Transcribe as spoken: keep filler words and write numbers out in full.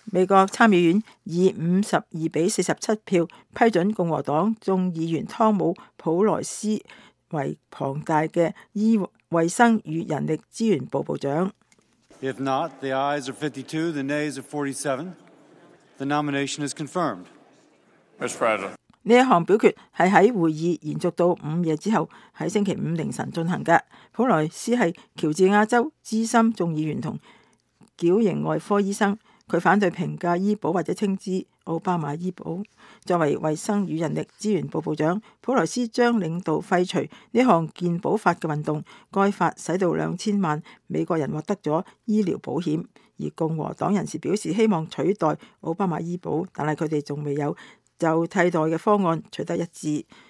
美國參議院以五十二比四十七票批准共和黨眾議員湯姆普萊斯為龐大嘅醫衛生與人力資源部部長。 If not, the ayes are fifty-two, the nays are forty-seven. The nomination is confirmed. Mister President. 呢一項表決係喺會議延續到午夜之後，喺星期五凌晨進行嘅。普萊斯係喬治亞州資深眾議員同矯形外科醫生，佢反對平價醫保或者稱之奧巴馬醫保。作為衛生與人力資源部部長，普萊斯將領導廢除呢項健保法嘅運動。該法使到兩千萬美國人獲得咗醫療保險，而共和黨人士表示希望取代奧巴馬醫保，但係佢哋仲未有就替代嘅方案取得一致。